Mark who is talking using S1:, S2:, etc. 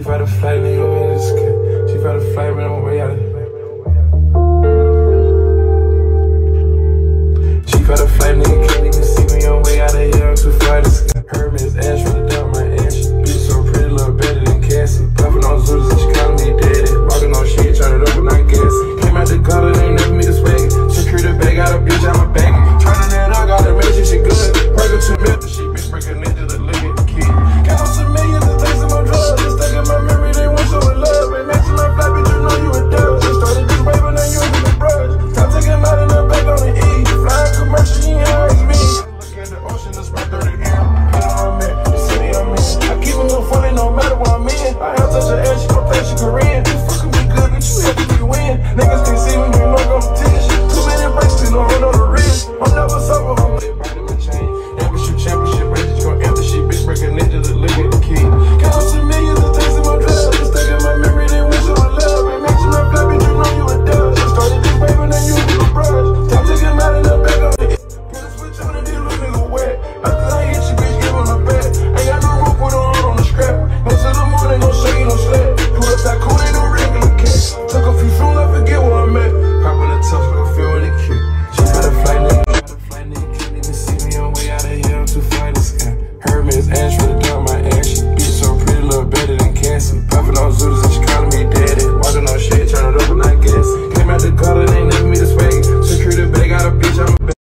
S1: fought a flight, nigga, man, it's good. She fought a flight, man, I'm way out of here. She fought a flight, nigga, can't even see me, I'm way out of here, I'm too far to sky. Hermes ash from the down my ash. Bitch so pretty, look better than Cassie. Puffin' on Zeus and she callin' me daddy. Walking on shit, turn it up and not gassy. Came out the gutter, they ain't never me to swag it. Secure the bag, got a bitch out my bag. Turnin' it up, got a magic, she good. Workin' 2 million, she bitch breakin' into the look at the kid. Got on some millions and things in my drugs. Just stuck in my memory, they want so in love. Ain't matching my flat, bitch, you know you a dub. Just started this wave, but now you in the brush. Stop taking out in the back on the E. Flying commercial, you ain't always me. Look at the ocean, it's my 30 AM. I keep it no funny no matter what I'm in. I have such an ass, she gon' think she Korean. You fucking me good, but you happy we win. Niggas can't see me, you know competition. Too many breaks, you know, run on the wrist. I'm never sober, I'm lit by the chain. Amateur championship race, you gon' empty shit, bitch, breaking into the look at the kid. Got on some millions and takes in my drugs. Just stuck in my memory, they wish I would love. Ain't matching my flat, bitch, you know you a dub. Just started this wave and then you with a brush. Stop taking out in the back on the put a switch on and this little nigga wet. After I hit you, bitch, give him a bet. Ain't got no room, put on the scrap. No to the morning, no shade, no slap. Put up that cool, ain't no regular cat. Took a few soon, I forget where I'm at. Poppin' the tough, like a feel in the kid. She got a flight, nigga, can't even see me, I'm way out of here, I'm too far to sky. Hermes ash for the down my ash. Bitch so pretty, look better than Cassie. Puffin' on Zeus and she callin' me daddy. Walking on shit, turn it up and not gassy. Came out the gutter, they